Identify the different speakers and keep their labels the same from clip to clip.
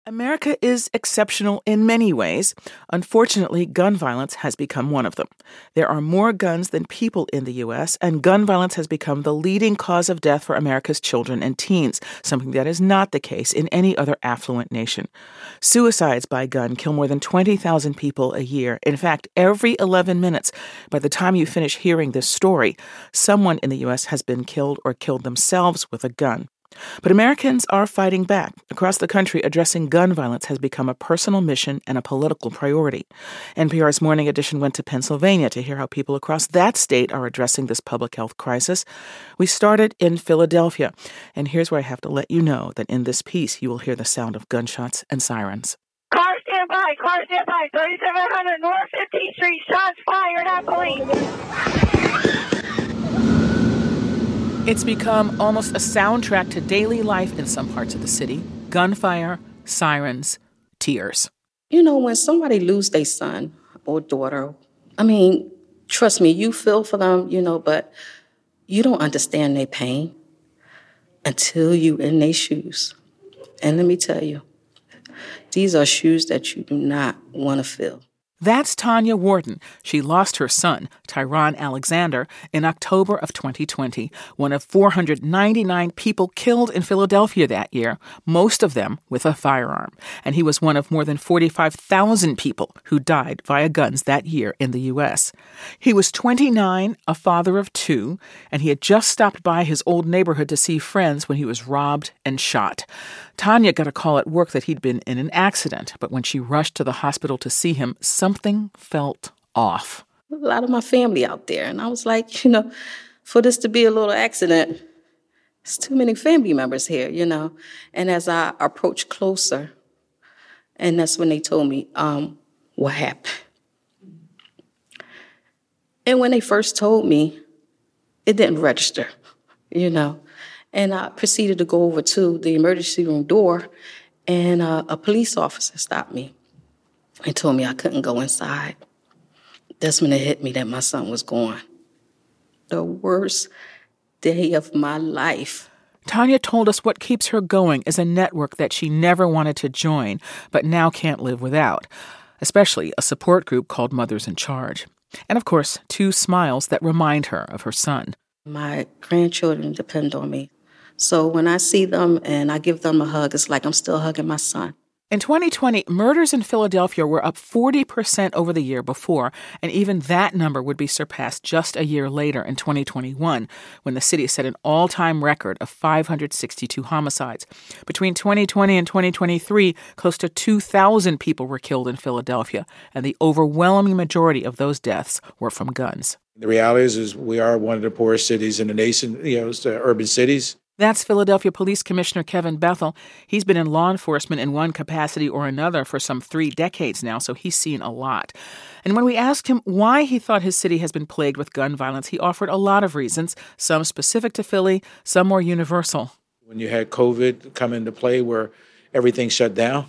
Speaker 1: America is exceptional in many ways. Unfortunately, gun violence has become one of them. There are more guns than people in the U.S., and gun violence has become the leading cause of death for America's children and teens, something that is not the case in any other affluent nation. Suicides by gun kill more than 20,000 people a year. In fact, every 11 minutes, by the time you finish hearing this story, someone in the U.S. has been killed or killed themselves with a gun. But Americans are fighting back. Across the country, addressing gun violence has become a personal mission and a political priority. NPR's Morning Edition went to Pennsylvania to hear how people across that state are addressing this public health crisis. We started in Philadelphia, and here's where I have to let you know that in this piece, you will hear the sound of gunshots and sirens.
Speaker 2: Car stand by, 3700 North 15th Street, shots fired at police.
Speaker 1: It's become almost a soundtrack to daily life in some parts of the city. Gunfire, sirens, tears.
Speaker 3: You know, when somebody lose their son or daughter, trust me, you feel for them, but you don't understand their pain until you in their shoes. And let me tell you, these are shoes that you do not want to fill.
Speaker 1: That's Tanya Warden. She lost her son, Tyron Alexander, in October of 2020, one of 499 people killed in Philadelphia that year, most of them with a firearm. And he was one of more than 45,000 people who died via guns that year in the U.S. He was 29, a father of two, and he had just stopped by his old neighborhood to see friends when he was robbed and shot. Tanya got a call at work that he'd been in an accident, but when she rushed to the hospital to see him, something felt off.
Speaker 3: A lot of my family out there, and I was like, for this to be a little accident, there's too many family members here, And as I approached closer, and that's when they told me what happened. And when they first told me, it didn't register, And I proceeded to go over to the emergency room door, and a police officer stopped me and told me I couldn't go inside. That's when it hit me that my son was gone. The worst day of my life.
Speaker 1: Tanya told us what keeps her going is a network that she never wanted to join, but now can't live without, especially a support group called Mothers in Charge. And, of course, two smiles that remind her of her son.
Speaker 3: My grandchildren depend on me. So when I see them and I give them a hug, it's like I'm still hugging my son.
Speaker 1: In 2020, murders in Philadelphia were up 40% over the year before, and even that number would be surpassed just a year later in 2021, when the city set an all-time record of 562 homicides. Between 2020 and 2023, close to 2,000 people were killed in Philadelphia, and the overwhelming majority of those deaths were from guns.
Speaker 4: The reality is we are one of the poorest cities in the nation, it's the urban cities.
Speaker 1: That's Philadelphia Police Commissioner Kevin Bethel. He's been in law enforcement in one capacity or another for some 3 decades now, so he's seen a lot. And when we asked him why he thought his city has been plagued with gun violence, he offered a lot of reasons, some specific to Philly, some more universal.
Speaker 4: When you had COVID come into play where everything shut down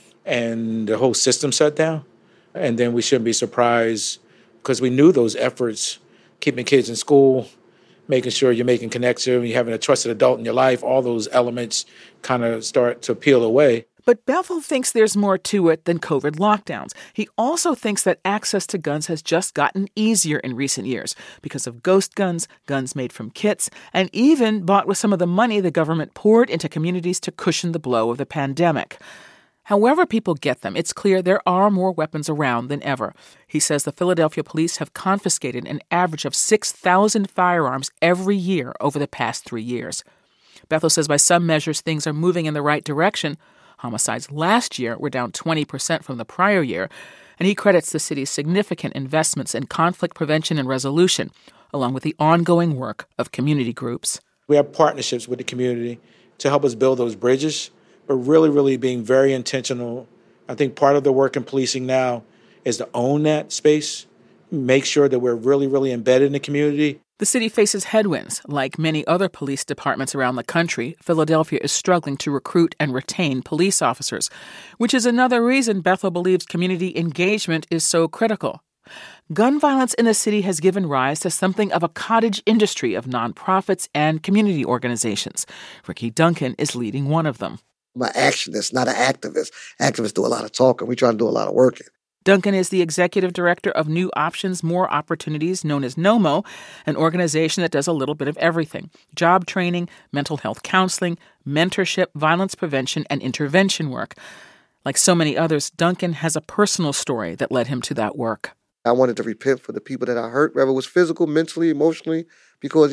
Speaker 4: and the whole system shut down, and then we shouldn't be surprised because we knew those efforts, keeping kids in school, making sure you're making connection, you're having a trusted adult in your life, all those elements kind of start to peel away.
Speaker 1: But Bethel thinks there's more to it than COVID lockdowns. He also thinks that access to guns has just gotten easier in recent years because of ghost guns, guns made from kits, and even bought with some of the money the government poured into communities to cushion the blow of the pandemic. However people get them, it's clear there are more weapons around than ever. He says the Philadelphia police have confiscated an average of 6,000 firearms every year over the past 3 years. Bethel says by some measures things are moving in the right direction. Homicides last year were down 20% from the prior year, and he credits the city's significant investments in conflict prevention and resolution, along with the ongoing work of community groups.
Speaker 4: We have partnerships with the community to help us build those bridges, but really being very intentional. I think part of the work in policing now is to own that space, make sure that we're really embedded in the community.
Speaker 1: The city faces headwinds. Like many other police departments around the country, Philadelphia is struggling to recruit and retain police officers, which is another reason Bethel believes community engagement is so critical. Gun violence in the city has given rise to something of a cottage industry of nonprofits and community organizations. Ricky Duncan is leading one of them.
Speaker 5: I'm an actionist, not an activist. Activists do a lot of talking. We try to do a lot of working.
Speaker 1: Duncan is the executive director of New Options, More Opportunities, known as NOMO, an organization that does a little bit of everything: job training, mental health counseling, mentorship, violence prevention, and intervention work. Like so many others, Duncan has a personal story that led him to that work.
Speaker 5: I wanted to repent for the people that I hurt, whether it was physical, mentally, emotionally, because,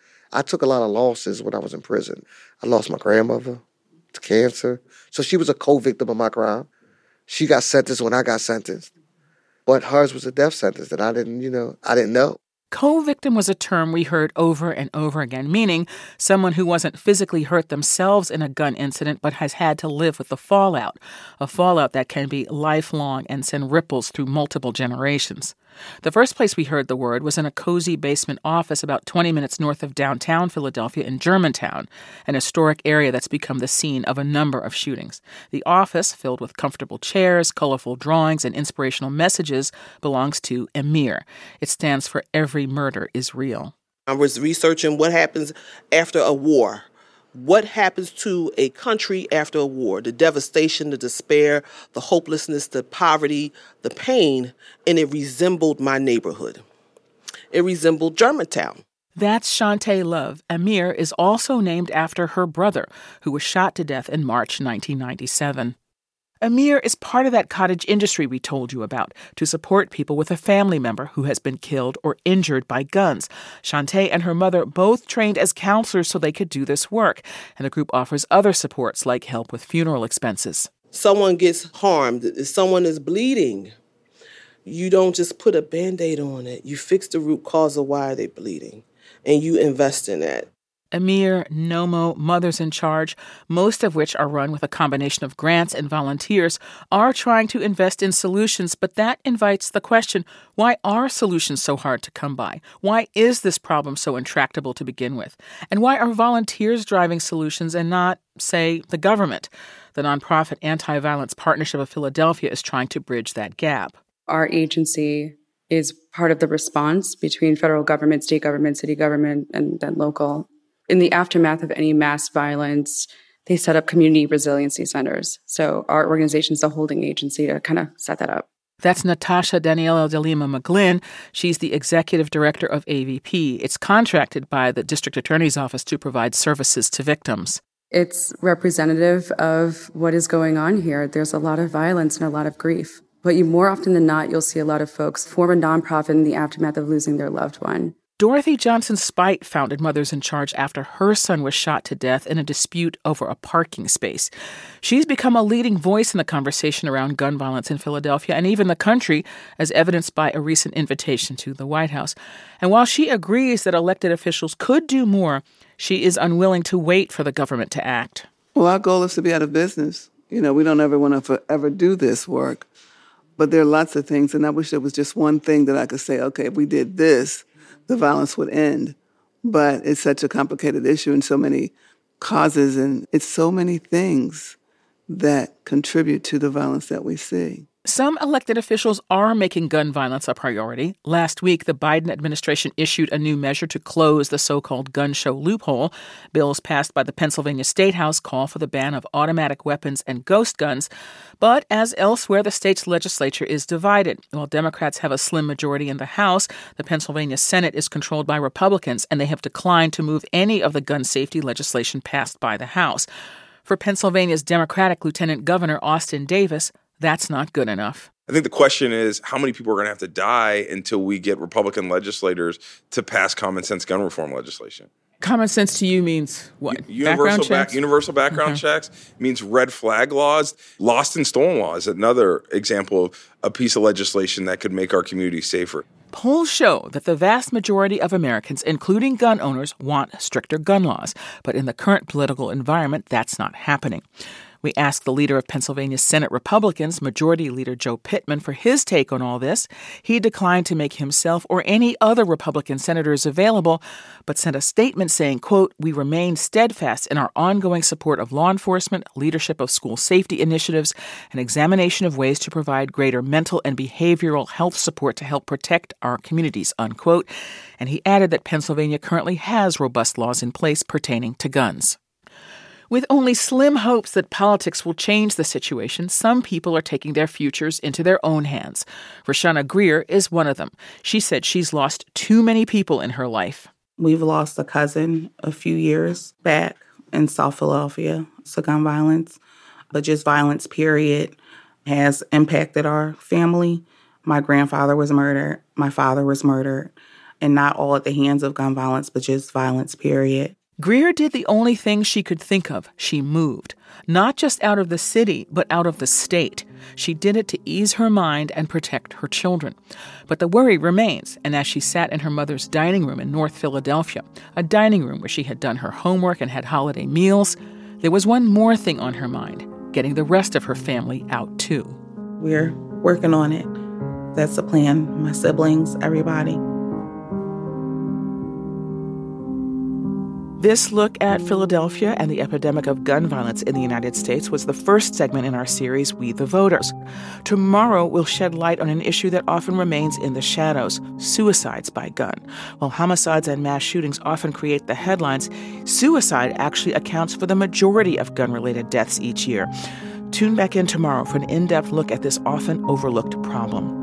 Speaker 5: I took a lot of losses when I was in prison. I lost my grandmother to cancer. So she was a co-victim of my crime. She got sentenced when I got sentenced. But hers was a death sentence that I didn't know.
Speaker 1: Co-victim was a term we heard over and over again, meaning someone who wasn't physically hurt themselves in a gun incident but has had to live with the fallout, a fallout that can be lifelong and send ripples through multiple generations. The first place we heard the word was in a cozy basement office about 20 minutes north of downtown Philadelphia in Germantown, an historic area that's become the scene of a number of shootings. The office, filled with comfortable chairs, colorful drawings, and inspirational messages, belongs to Amir. It stands for Every Murder is Real.
Speaker 6: I was researching what happens after a war. What happens to a country after a war? The devastation, the despair, the hopelessness, the poverty, the pain, and it resembled my neighborhood. It resembled Germantown.
Speaker 1: That's Shantae Love. Amir is also named after her brother, who was shot to death in March 1997. Amir is part of that cottage industry we told you about to support people with a family member who has been killed or injured by guns. Shantae and her mother both trained as counselors so they could do this work, and the group offers other supports like help with funeral expenses.
Speaker 6: Someone gets harmed, someone is bleeding. You don't just put a Band-Aid on it. You fix the root cause of why they're bleeding, and you invest in that.
Speaker 1: Amir, NOMO, Mothers in Charge, most of which are run with a combination of grants and volunteers, are trying to invest in solutions, but that invites the question, why are solutions so hard to come by? Why is this problem so intractable to begin with? And why are volunteers driving solutions and not, say, the government? The nonprofit Anti-Violence Partnership of Philadelphia is trying to bridge that gap.
Speaker 7: Our agency is part of the response between federal government, state government, city government, and then local. In the aftermath of any mass violence, they set up community resiliency centers. So our organization is the holding agency to kind of set that up.
Speaker 1: That's Natasha Daniela de Lima McGlynn. She's the executive director of AVP. It's contracted by the district attorney's office to provide services to victims.
Speaker 7: It's representative of what is going on here. There's a lot of violence and a lot of grief. But more often than not, you'll see a lot of folks form a nonprofit in the aftermath of losing their loved one.
Speaker 1: Dorothy Johnson Spite founded Mothers in Charge after her son was shot to death in a dispute over a parking space. She's become a leading voice in the conversation around gun violence in Philadelphia and even the country, as evidenced by a recent invitation to the White House. And while she agrees that elected officials could do more, she is unwilling to wait for the government to act.
Speaker 8: Well, our goal is to be out of business. We don't ever want to forever do this work. But there are lots of things, and I wish there was just one thing that I could say, okay, if we did this, the violence would end. But it's such a complicated issue and so many causes, and it's so many things that contribute to the violence that we see.
Speaker 1: Some elected officials are making gun violence a priority. Last week, the Biden administration issued a new measure to close the so-called gun show loophole. Bills passed by the Pennsylvania State House call for the ban of automatic weapons and ghost guns. But as elsewhere, the state's legislature is divided. While Democrats have a slim majority in the House, the Pennsylvania Senate is controlled by Republicans, and they have declined to move any of the gun safety legislation passed by the House. For Pennsylvania's Democratic Lieutenant Governor Austin Davis, that's not good enough.
Speaker 9: I think the question is how many people are going to have to die until we get Republican legislators to pass common sense gun reform legislation.
Speaker 1: Common sense to you means what?
Speaker 9: Universal background checks means red flag laws. Lost and stolen law is another example of a piece of legislation that could make our community safer.
Speaker 1: Polls show that the vast majority of Americans, including gun owners, want stricter gun laws. But in the current political environment, that's not happening. We asked the leader of Pennsylvania Senate Republicans, Majority Leader Joe Pittman, for his take on all this. He declined to make himself or any other Republican senators available, but sent a statement saying, quote, "We remain steadfast in our ongoing support of law enforcement, leadership of school safety initiatives, and examination of ways to provide greater mental and behavioral health support to help protect our communities," unquote. And he added that Pennsylvania currently has robust laws in place pertaining to guns. With only slim hopes that politics will change the situation, some people are taking their futures into their own hands. Rashana Greer is one of them. She said she's lost too many people in her life.
Speaker 10: We've lost a cousin a few years back in South Philadelphia to gun violence, but just violence, period, has impacted our family. My grandfather was murdered. My father was murdered. And not all at the hands of gun violence, but just violence, period.
Speaker 1: Greer did the only thing she could think of. She moved. Not just out of the city, but out of the state. She did it to ease her mind and protect her children. But the worry remains, and as she sat in her mother's dining room in North Philadelphia, a dining room where she had done her homework and had holiday meals, there was one more thing on her mind, getting the rest of her family out too.
Speaker 10: We're working on it. That's the plan. My siblings, everybody.
Speaker 1: This look at Philadelphia and the epidemic of gun violence in the United States was the first segment in our series, We the Voters. Tomorrow, we'll shed light on an issue that often remains in the shadows, suicides by gun. While homicides and mass shootings often create the headlines, suicide actually accounts for the majority of gun-related deaths each year. Tune back in tomorrow for an in-depth look at this often overlooked problem.